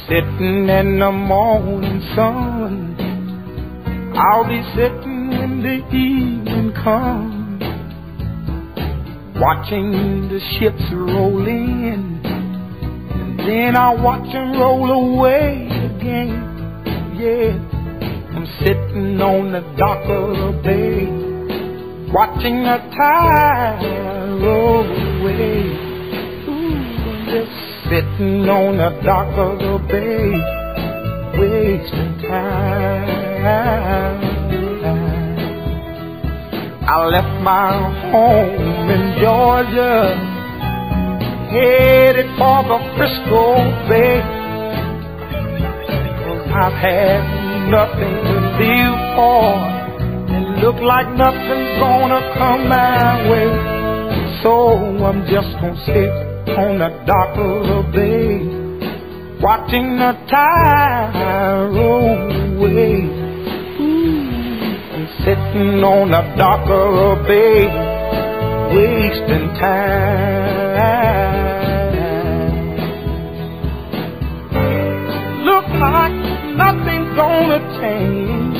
sitting in the morning sun. I'll be sitting when the evening comes, watching the ships roll in, and then I'll watch them roll away again. Yeah, I'm sitting on the dock of the bay, watching the tide roll away. Ooh, I'm just sitting on the dock of the bay, wasting time. I left my home in Georgia, headed for the Frisco Bay, 'cause I've had nothing to live for, and look like nothing's gonna come my way. So I'm just gonna sit on the dock of the bay, watching the tide roll away. I'm sitting on the dock of the bay, wasting time. Look like nothing's gonna change,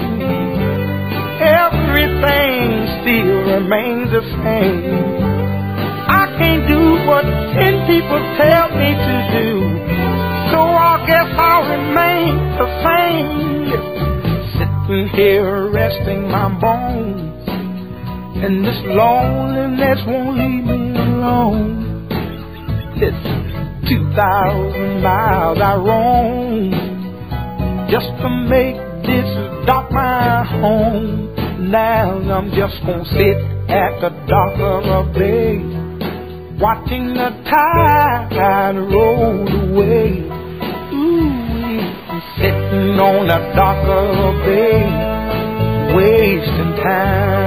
everything still remains the same. I can't do what 10 people tell me to do, so I guess I'll remain the same. Sitting here resting my bones, and this loneliness won't leave me alone. Listen, 2,000 miles I roam just to make this dock my home. Now I'm just gonna sit at the dock of a bay, watching the tide roll away. Ooh, I'm sitting on the dock of a bay, wasting time.